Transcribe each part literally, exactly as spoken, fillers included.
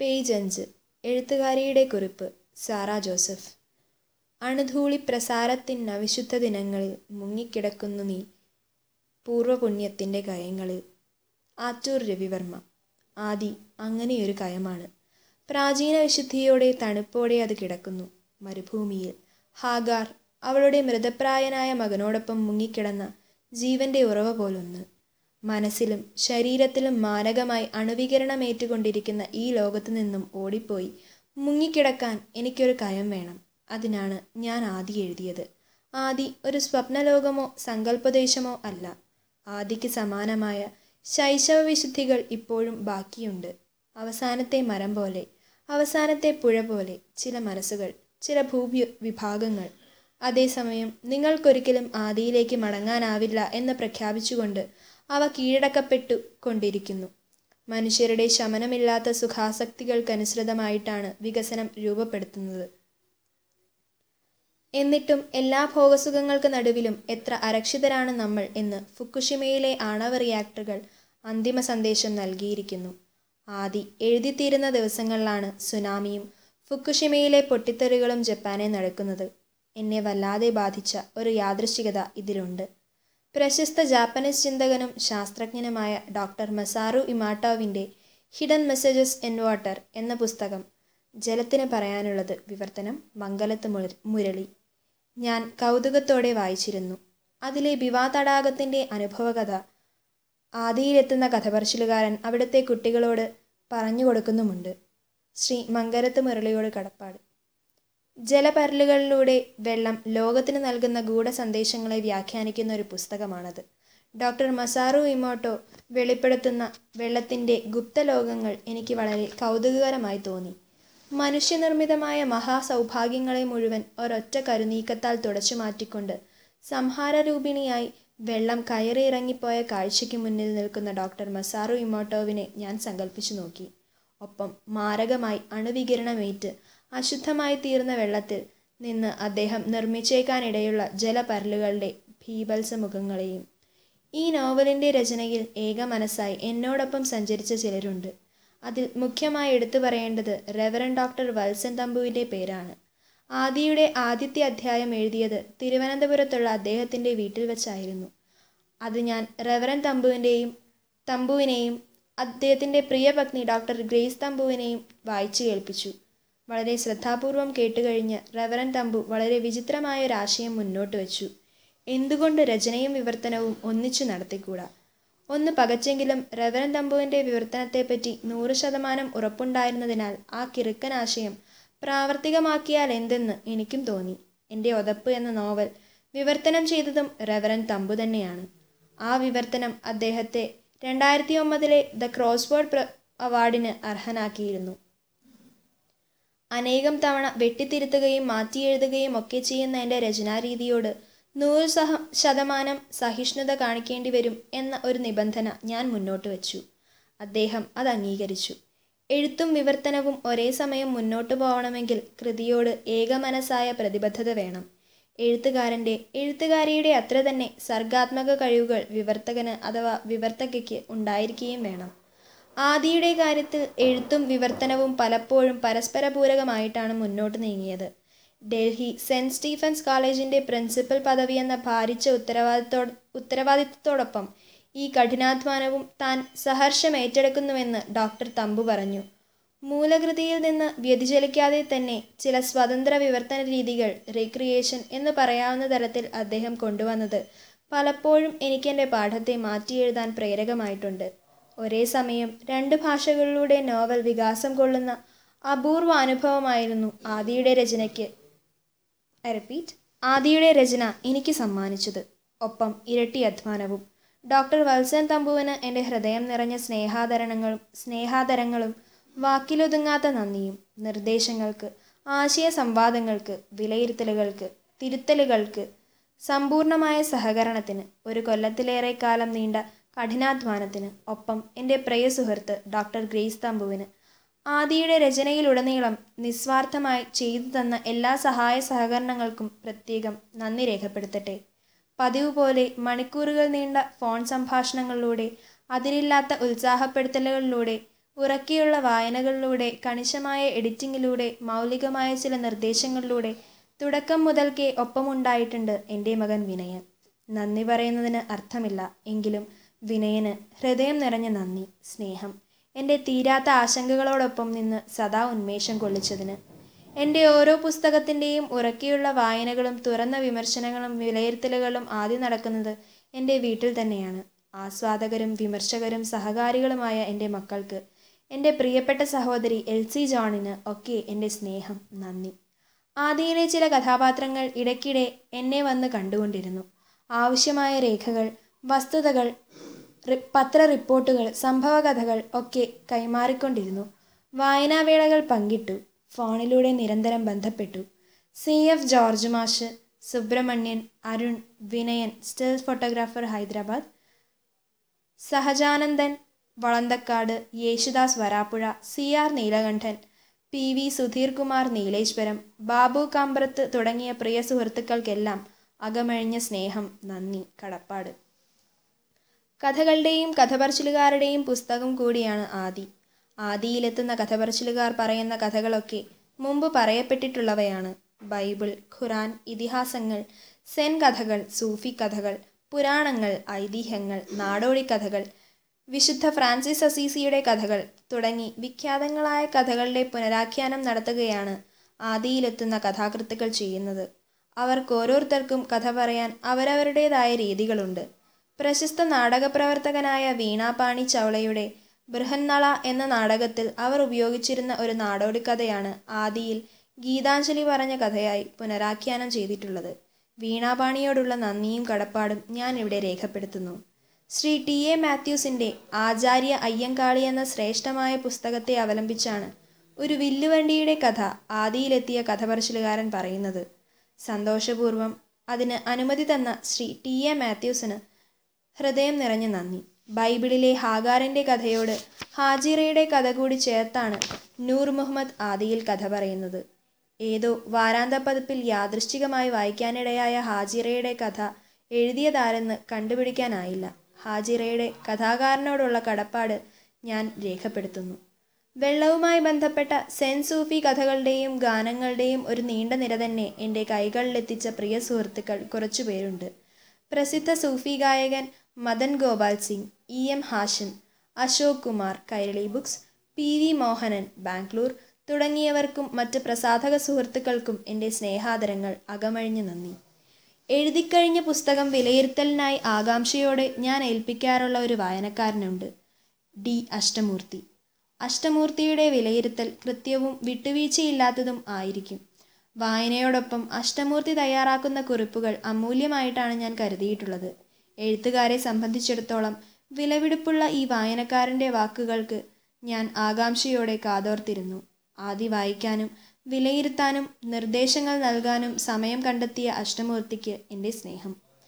Page അഞ്ച്. എഴുത്തുകാരിയുടെ കുറിപ്പ്. Sarah Joseph. അണുധൂളി പ്രസാരത്തിനവിശുദ്ധ ദിനങ്ങളിൽ മുങ്ങിക്കിടക്കുന്നു നീ പൂർവപുണ്യത്തിൻ്റെ കയങ്ങളിൽ. ആറ്റൂർ രവിവർമ്മ. ആദി അങ്ങനെയൊരു കയമാണ്. പ്രാചീന വിശുദ്ധിയോടെ തണുപ്പോടെ അത് കിടക്കുന്നു മരുഭൂമിയിൽ. ഹാഗാർ അവളുടെ മൃതപ്രായനായ മകനോടൊപ്പം മുങ്ങിക്കിടന്ന ജീവൻ്റെ ഉറവ പോലൊന്ന്. മനസ്സിലും ശരീരത്തിലും മാരകമായി അണുവികിരണമേറ്റുകൊണ്ടിരിക്കുന്ന ഈ ലോകത്തു നിന്നും ഓടിപ്പോയി മുങ്ങിക്കിടക്കാൻ എനിക്കൊരു കയം വേണം. അതിനാണ് ഞാൻ ആദി എഴുതിയത്. ആദി ഒരു സ്വപ്നലോകമോ സങ്കല്പദേശമോ അല്ല. ആദിക്ക് സമാനമായ ശൈശവ വിശുദ്ധികൾ ഇപ്പോഴും ബാക്കിയുണ്ട്. അവസാനത്തെ മരം പോലെ, അവസാനത്തെ പുഴ പോലെ ചില മനസ്സുകൾ, ചില ഭൂവി വിഭാഗങ്ങൾ. അതേസമയം നിങ്ങൾക്കൊരിക്കലും ആദിയിലേക്ക് മടങ്ങാനാവില്ല എന്ന് പ്രഖ്യാപിച്ചുകൊണ്ട് അവ കീഴടക്കപ്പെട്ടു കൊണ്ടിരിക്കുന്നു. മനുഷ്യരുടെ ശമനമില്ലാത്ത സുഖാസക്തികൾക്കനുസൃതമായിട്ടാണ് വികസനം രൂപപ്പെടുത്തുന്നത്. എന്നിട്ടും എല്ലാ ഭോഗസുഖങ്ങൾക്ക് നടുവിലും എത്ര അരക്ഷിതരാണ് നമ്മൾ എന്ന് ഫുക്കുഷിമയിലെ ആണവ റിയാക്ടറുകൾ അന്തിമ സന്ദേശം നൽകിയിരിക്കുന്നു. ആദി എഴുതിത്തീരുന്ന ദിവസങ്ങളിലാണ് സുനാമിയും ഫുക്കുഷിമയിലെ പൊട്ടിത്തെറികളും ജപ്പാനെ നടക്കുന്നത്. എന്നെ വല്ലാതെ ബാധിച്ച ഒരു യാദൃശ്ചികത ഇതിലുണ്ട്. പ്രശസ്ത ജാപ്പനീസ് ചിന്തകനും ശാസ്ത്രജ്ഞനുമായ ഡോക്ടർ മസാറു ഇമാട്ടോവിൻ്റെ ഹിഡൻ മെസ്സേജസ് ഇൻ വാട്ടർ എന്ന പുസ്തകം. ജലത്തിന് പറയാനുള്ളത് വിവർത്തനം മംഗലത്ത് മുരളി. ഞാൻ കൗതുകത്തോടെ വായിച്ചിരുന്നു. അതിലെ ബിവാ തടാകത്തിൻ്റെ അനുഭവകഥ ആദിയിലെത്തുന്ന കഥപറച്ചിലുകാരൻ അവിടുത്തെ കുട്ടികളോട് പറഞ്ഞു കൊടുക്കുന്നുമുണ്ട്. ശ്രീ മംഗലത്ത് മുരളിയോട് കടപ്പാട്. ജലപരലുകളിലൂടെ വെള്ളം ലോകത്തിന് നൽകുന്ന ഗൂഢസന്ദേശങ്ങളെ വ്യാഖ്യാനിക്കുന്ന ഒരു പുസ്തകമാണത്. ഡോക്ടർ മസാറു ഇമോട്ടോ വെളിപ്പെടുത്തുന്ന വെള്ളത്തിൻ്റെ ഗുപ്തലോകങ്ങൾ എനിക്ക് വളരെ കൗതുകകരമായി തോന്നി. മനുഷ്യനിർമ്മിതമായ മഹാസൗഭാഗ്യങ്ങളെ മുഴുവൻ ഒരൊറ്റ കരുനീക്കത്താൽ തുടച്ചു മാറ്റിക്കൊണ്ട് സംഹാരരൂപിണിയായി വെള്ളം കയറിയിറങ്ങിപ്പോയ കാഴ്ചയ്ക്ക് മുന്നിൽ നിൽക്കുന്ന ഡോക്ടർ മസാറു ഇമോട്ടോവിനെ ഞാൻ സങ്കല്പിച്ചു നോക്കി. ഒപ്പം മാരകമായി അണുവികിരണമേറ്റ് അശുദ്ധമായി തീർന്ന വെള്ളത്തിൽ നിന്ന് അദ്ദേഹം നിർമ്മിച്ചേക്കാനിടയുള്ള ജലപരലുകളുടെ ഭീഭത്സമുഖങ്ങളെയും. ഈ നോവലിൻ്റെ രചനയിൽ ഏക മനസ്സായി എന്നോടൊപ്പം സഞ്ചരിച്ച ചിലരുണ്ട്. അതിൽ മുഖ്യമായി എടുത്തു പറയേണ്ടത് റെവറൻ ഡോക്ടർ വത്സൻ തമ്പുവിൻ്റെ പേരാണ്. ആദിയുടെ ആദ്യത്തെ അധ്യായം എഴുതിയത് തിരുവനന്തപുരത്തുള്ള അദ്ദേഹത്തിൻ്റെ വീട്ടിൽ വച്ചായിരുന്നു. അത് ഞാൻ റെവറൻ തമ്പുവിൻ്റെയും തമ്പുവിനെയും അദ്ദേഹത്തിൻ്റെ പ്രിയപത്നി ഡോക്ടർ ഗ്രേസ് തമ്പുവിനെയും വായിച്ചു കേൾപ്പിച്ചു. വളരെ ശ്രദ്ധാപൂർവം കേട്ടുകഴിഞ്ഞ് റെവറൻ തമ്പു വളരെ വിചിത്രമായ ഒരാശയം മുന്നോട്ട് വെച്ചു. എന്തുകൊണ്ട് രചനയും വിവർത്തനവും ഒന്നിച്ചു നടത്തിക്കൂടാ? ഒന്ന് പകച്ചെങ്കിലും റെവറൻ തമ്പുവിൻ്റെ വിവർത്തനത്തെപ്പറ്റി നൂറ് ശതമാനം ഉറപ്പുണ്ടായിരുന്നതിനാൽ ആ കിറുക്കൻ ആശയം പ്രാവർത്തികമാക്കിയാൽ എന്തെന്ന് എനിക്കും തോന്നി. എൻ്റെ ഒതപ്പ് എന്ന നോവൽ വിവർത്തനം ചെയ്തതും റെവറൻ തമ്പു തന്നെയാണ്. ആ വിവർത്തനം അദ്ദേഹത്തെ രണ്ടായിരത്തി ഒമ്പതിലെ ദ ക്രോസ്വേർഡ് അവാർഡിന് അർഹനാക്കിയിരുന്നു. അനേകം തവണ വെട്ടിത്തിരുത്തുകയും മാറ്റിയെഴുതുകയും ഒക്കെ ചെയ്യുന്ന എൻ്റെ രചനാരീതിയോട് നൂറ് സഹ ശതമാനം സഹിഷ്ണുത കാണിക്കേണ്ടി വരും എന്ന ഒരു നിബന്ധന ഞാൻ മുന്നോട്ട് വച്ചു. അദ്ദേഹം അത് അംഗീകരിച്ചു. എഴുത്തും വിവർത്തനവും ഒരേ സമയം മുന്നോട്ടു പോകണമെങ്കിൽ കൃതിയോട് ഏകമനസ്സായ പ്രതിബദ്ധത വേണം. എഴുത്തുകാരൻ്റെ എഴുത്തുകാരിയുടെ അത്ര തന്നെ സർഗാത്മക കഴിവുകൾ വിവർത്തകന് അഥവാ വിവർത്തകയ്ക്ക് ഉണ്ടായിരിക്കുകയും വേണം. ആദിയുടെ കാര്യത്തിൽ എഴുത്തും വിവർത്തനവും പലപ്പോഴും പരസ്പര പൂരകമായിട്ടാണ് മുന്നോട്ട് നീങ്ങിയത്. ഡൽഹി സെൻറ്റ് സ്റ്റീഫൻസ് കോളേജിൻ്റെ പ്രിൻസിപ്പൽ പദവിയെന്ന ഭാരിച്ച ഉത്തരവാദിത്തോ ഉത്തരവാദിത്തത്തോടൊപ്പം ഈ കഠിനാധ്വാനവും താൻ സഹർഷം ഏറ്റെടുക്കുന്നുവെന്ന് ഡോക്ടർ തമ്പു പറഞ്ഞു. മൂലകൃതിയിൽ നിന്ന് വ്യതിചലിക്കാതെ തന്നെ ചില സ്വതന്ത്ര വിവർത്തന രീതികൾ റീക്രിയേഷൻ എന്ന് പറയാവുന്ന തരത്തിൽ അദ്ദേഹം കൊണ്ടുവന്നത് പലപ്പോഴും എനിക്കെൻ്റെ പാഠത്തെ മാറ്റിയെഴുതാൻ പ്രേരകമായിട്ടുണ്ട്. ഒരേ സമയം രണ്ട് ഭാഷകളിലൂടെ നോവൽ വികാസം കൊള്ളുന്ന അപൂർവ അനുഭവമായിരുന്നു ആദിയുടെ രചനയ്ക്ക് ഐ റിപ്പീറ്റ് ആദിയുടെ രചന എനിക്ക് സമ്മാനിച്ചത്. ഒപ്പം ഇരട്ടി അധ്വാനവും. ഡോക്ടർ വത്സൻ തമ്പുവിന് എൻ്റെ ഹൃദയം നിറഞ്ഞ സ്നേഹാദരണങ്ങളും സ്നേഹാദരങ്ങളും വാക്കിലൊതുങ്ങാത്ത നന്ദിയും. നിർദ്ദേശങ്ങൾക്ക്, ആശയ സംവാദങ്ങൾക്ക്, വിലയിരുത്തലുകൾക്ക്, തിരുത്തലുകൾക്ക്, സമ്പൂർണമായ സഹകരണത്തിന്, ഒരു കൊല്ലത്തിലേറെ കാലം നീണ്ട കഠിനാധ്വാനത്തിന്. ഒപ്പം എൻ്റെ പ്രിയ സുഹൃത്ത് ഡോക്ടർ ഗ്രേസ് തമ്പുവിന് ആദിയുടെ രചനയിലുടനീളം നിസ്വാർത്ഥമായി ചെയ്തു തന്ന എല്ലാ സഹായ സഹകരണങ്ങൾക്കും പ്രത്യേകം നന്ദി രേഖപ്പെടുത്തട്ടെ. പതിവ് പോലെ മണിക്കൂറുകൾ നീണ്ട ഫോൺ സംഭാഷണങ്ങളിലൂടെ, അതിരില്ലാത്ത ഉത്സാഹപ്പെടുത്തലുകളിലൂടെ, ഉറക്കെയുള്ള വായനകളിലൂടെ, കണിശമായ എഡിറ്റിങ്ങിലൂടെ, മൗലികമായ ചില നിർദ്ദേശങ്ങളിലൂടെ തുടക്കം മുതൽക്കേ ഒപ്പമുണ്ടായിട്ടുണ്ട് എൻ്റെ മകൻ വിനയൻ. നന്ദി പറയുന്നതിന് അർത്ഥമില്ല. എങ്കിലും വിനയന് ഹൃദയം നിറഞ്ഞ നന്ദി, സ്നേഹം. എൻ്റെ തീരാത്ത ആശങ്കകളോടൊപ്പം നിന്ന് സദാ ഉന്മേഷം കൊള്ളിച്ചതിന്. എൻ്റെ ഓരോ പുസ്തകത്തിൻ്റെയും ഉറക്കെയുള്ള വായനകളും തുറന്ന വിമർശനങ്ങളും വിലയിരുത്തലുകളും ആദ്യം നടക്കുന്നത് എൻ്റെ വീട്ടിൽ തന്നെയാണ്. ആസ്വാദകരും വിമർശകരും സഹകാരികളുമായ എൻ്റെ മക്കൾക്ക്, എൻ്റെ പ്രിയപ്പെട്ട സഹോദരി എൽസി ജോണിന് ഒക്കെ എൻ്റെ സ്നേഹം, നന്ദി. ആദിയിലെ ചില കഥാപാത്രങ്ങൾ ഇടയ്ക്കിടെ എന്നെ വന്ന് കണ്ടുകൊണ്ടിരുന്നു. ആവശ്യമായ രേഖകൾ, വസ്തുതകൾ, പത്ര റിപ്പോർട്ടുകൾ, സംഭവകഥകൾ ഒക്കെ കൈമാറിക്കൊണ്ടിരുന്നു. വായനാവേളകൾ പങ്കിട്ടു. ഫോണിലൂടെ നിരന്തരം ബന്ധപ്പെട്ടു. C F George Mash, Subrahmanyan, Arun, Vinayan still photographer Hyderabad, Sahajanandan Valanthakkad, Yesudas Varappuzha, C R Neelakantan, P V Sudheer Kumar Nileshwaram, Babu Kambrath തുടങ്ങിയ പ്രിയ സുഹൃത്തുക്കൾക്കെല്ലാം അകമഴിഞ്ഞ സ്നേഹം, നന്ദി, കടപ്പാട്. കഥകളുടെയും കഥപറച്ചിലുകാരുടെയും പുസ്തകം കൂടിയാണ് ആദി. ആദിയിലെത്തുന്ന കഥപറച്ചിലുകാർ പറയുന്ന കഥകളൊക്കെ മുമ്പ് പറയപ്പെട്ടിട്ടുള്ളവയാണ്. ബൈബിൾ, ഖുറാൻ, ഇതിഹാസങ്ങൾ, സെൻ കഥകൾ, സൂഫി കഥകൾ, പുരാണങ്ങൾ, ഐതിഹ്യങ്ങൾ, നാടോടിക്കഥകൾ, വിശുദ്ധ ഫ്രാൻസിസ് അസീസിയുടെ കഥകൾ തുടങ്ങി വിഖ്യാതങ്ങളായ കഥകളുടെ പുനരാഖ്യാനം നടത്തുകയാണ് ആദിയിലെത്തുന്ന കഥാകൃത്തുക്കൾ ചെയ്യുന്നത്. അവർക്കോരോരുത്തർക്കും കഥ പറയാൻ അവരവരുടേതായ രീതികളുണ്ട്. പ്രശസ്ത നാടകപ്രവർത്തകനായ വീണാപാണി ചൗളയുടെ ബൃഹന്നള എന്ന നാടകത്തിൽ അവർ ഉപയോഗിച്ചിരുന്ന ഒരു നാടോടിക്കഥയാണ് ആദിയിൽ ഗീതാഞ്ജലി പറഞ്ഞ കഥയായി പുനരാഖ്യാനം ചെയ്തിട്ടുള്ളത്. വീണാപാണിയോടുള്ള നന്ദിയും കടപ്പാടും ഞാൻ ഇവിടെ രേഖപ്പെടുത്തുന്നു. ശ്രീ ടി എ മാത്യൂസിൻ്റെ ആചാര്യ അയ്യങ്കാളി എന്ന ശ്രേഷ്ഠമായ പുസ്തകത്തെ അവലംബിച്ചാണ് ഒരു വില്ലുവണ്ടിയുടെ കഥ ആദിയിലെത്തിയ കഥപറച്ചിലുകാരൻ പറയുന്നത്. സന്തോഷപൂർവ്വം അതിന് അനുമതി തന്ന ശ്രീ ടി എ മാത്യൂസിന് ഹൃദയം നിറഞ്ഞ നന്ദി. ബൈബിളിലെ ഹാഗാറിൻ്റെ കഥയോട് ഹാജിറയുടെ കഥ കൂടി ചേർത്താണ് നൂർ മുഹമ്മദ് ആദിയിൽ കഥ പറയുന്നത്. ഏതോ വാരാന്തപ്പതിപ്പിൽ യാദൃശ്ചികമായി വായിക്കാനിടയായ ഹാജിറയുടെ കഥ എഴുതിയതാരെന്ന് കണ്ടുപിടിക്കാനായില്ല. ഹാജിറയുടെ കഥാകാരനോടുള്ള കടപ്പാട് ഞാൻ രേഖപ്പെടുത്തുന്നു. വെള്ളവുമായി ബന്ധപ്പെട്ട സെൻ സൂഫി കഥകളുടെയും ഗാനങ്ങളുടെയും ഒരു നീണ്ട നിര തന്നെ എൻ്റെ കൈകളിലെത്തിച്ച പ്രിയ സുഹൃത്തുക്കൾ കുറച്ചുപേരുണ്ട്. പ്രസിദ്ധ സൂഫി ഗായകൻ Madan Gopal Singh, E M Hashim, Ashok Kumar Kairali books, P V Mohanan Bangalore തുടങ്ങിയവർക്കും മറ്റ് പ്രസാധക സുഹൃത്തുക്കൾക്കും എൻ്റെ സ്നേഹാദരങ്ങൾ, അകമഴിഞ്ഞ നന്ദി. എഴുതിക്കഴിഞ്ഞ പുസ്തകം വിലയിരുത്തലിനായി ആകാംക്ഷയോടെ ഞാൻ ഏൽപ്പിക്കാറുള്ള ഒരു വായനക്കാരനുണ്ട്, ഡി അഷ്ടമൂർത്തി. അഷ്ടമൂർത്തിയുടെ വിലയിരുത്തൽ കൃത്യവും വിട്ടുവീഴ്ചയില്ലാത്തതും ആയിരിക്കും. വായനയോടൊപ്പം അഷ്ടമൂർത്തി തയ്യാറാക്കുന്ന കുറിപ്പുകൾ അമൂല്യമായിട്ടാണ് ഞാൻ കരുതിയിട്ടുള്ളത്. എഴുത്തുകാരെ സംബന്ധിച്ചിടത്തോളം വിലപിടിപ്പുള്ള ഈ വായനക്കാരൻ്റെ വാക്കുകൾക്ക് ഞാൻ ആകാംക്ഷയോടെ കാതോർത്തിരുന്നു. ആദി വായിക്കാനും വിലയിരുത്താനും നിർദ്ദേശങ്ങൾ നൽകാനും സമയം കണ്ടെത്തിയ അഷ്ടമൂർത്തിക്ക് എൻ്റെ സ്നേഹം.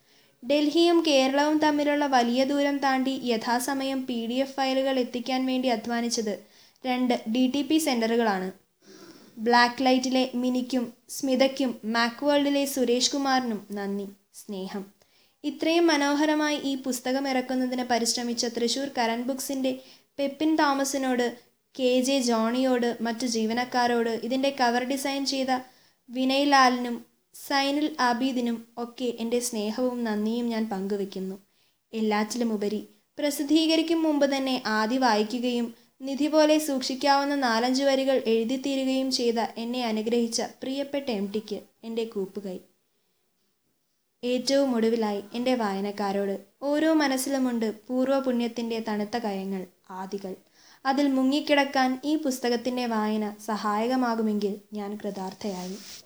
ഡൽഹിയും കേരളവും തമ്മിലുള്ള വലിയ ദൂരം താണ്ടി യഥാസമയം പി ഡി എഫ് ഫയലുകൾ എത്തിക്കാൻ വേണ്ടി അധ്വാനിച്ചത് രണ്ട് ഡി ടി പി സെൻ്ററുകളാണ്. ബ്ലാക്ക് ലൈറ്റിലെ മിനിക്കും സ്മിതയ്ക്കും മാക് വേൾഡിലെ സുരേഷ് കുമാറിനും നന്ദി, സ്നേഹം. ഇത്രയും മനോഹരമായി ഈ പുസ്തകം ഇറക്കുന്നതിന് പരിശ്രമിച്ച തൃശ്ശൂർ കരൺ ബുക്സിൻ്റെ പെപ്പിൻ തോമസിനോട്, കെ ജെ ജോണിയോട്, മറ്റു ജീവനക്കാരോട്, ഇതിൻ്റെ കവർ ഡിസൈൻ ചെയ്ത വിനയ് ലാലിനും സൈനുൽ ആബീദിനും ഒക്കെ എൻ്റെ സ്നേഹവും നന്ദിയും ഞാൻ പങ്കുവെക്കുന്നു. എല്ലാറ്റിലുമുപരി പ്രസിദ്ധീകരിക്കും മുമ്പ് തന്നെ ആദി വായിക്കുകയും നിധി പോലെ സൂക്ഷിക്കാവുന്ന നാലഞ്ച് വരികൾ എഴുതിത്തീരുകയും ചെയ്ത എന്നെ അനുഗ്രഹിച്ച പ്രിയപ്പെട്ട എം ടിക്ക് എൻ്റെ കൂപ്പുകൈ. ഏറ്റവും ഒടുവിലായി എൻ്റെ വായനക്കാരോട്, ഓരോ മനസ്സിലുമുണ്ട് പൂർവ്വപുണ്യത്തിൻ്റെ തണുത്ത കയങ്ങൾ, ആദികൾ. അതിൽ മുങ്ങിക്കിടക്കാൻ ഈ പുസ്തകത്തിൻ്റെ വായന സഹായകമാകുമെങ്കിൽ ഞാൻ കൃതാർത്ഥയായി.